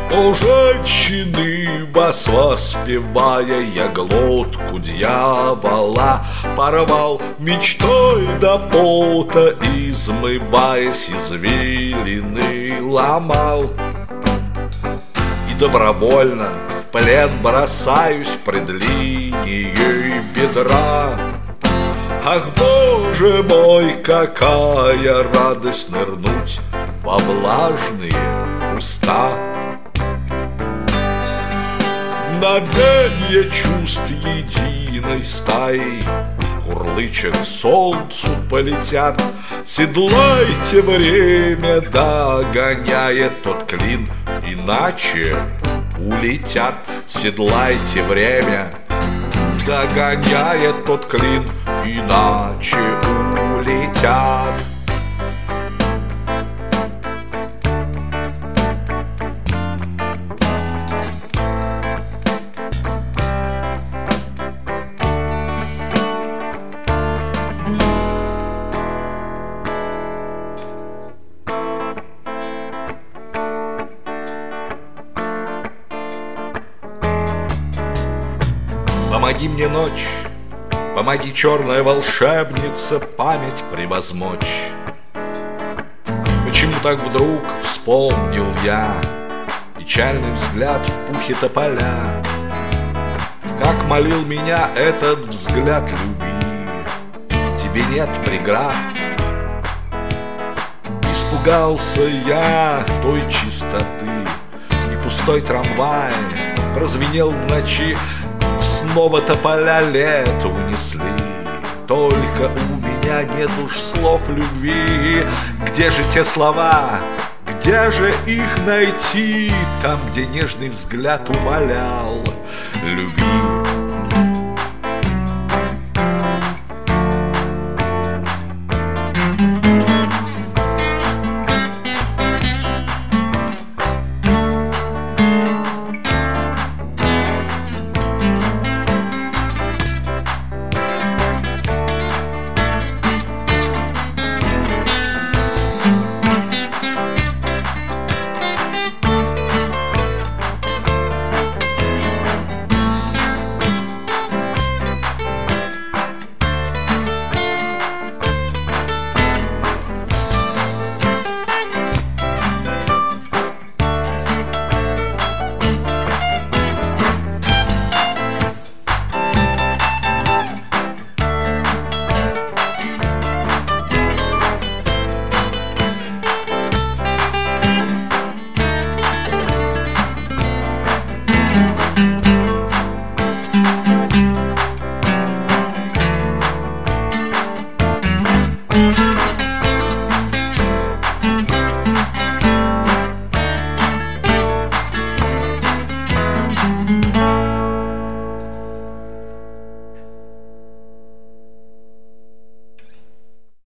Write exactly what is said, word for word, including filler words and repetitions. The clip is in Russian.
О, женщины, вас воспевая, я глотку дьявола порвал, мечтой до пота измываясь, извилины ломал. И добровольно в плен бросаюсь пред линией бедра. Ах, Боже мой, какая радость нырнуть во влажные уста. Мгновенье чувств единой стаей курлыча к солнцу полетят. Седлайте время, догоняет тот клин, иначе улетят. Седлайте время, догоняет тот клин, иначе улетят. Помоги мне, ночь, помоги, черная волшебница, память превозмочь. Почему так вдруг вспомнил я печальный взгляд в пухе тополя? Как молил меня этот взгляд, люби, тебе нет преград. Испугался я той чистоты, и пустой трамвай прозвенел в ночи. Снова тополя лето унесли, только у меня нет уж слов любви. Где же те слова, где же их найти? Там, где нежный взгляд умолял, люби.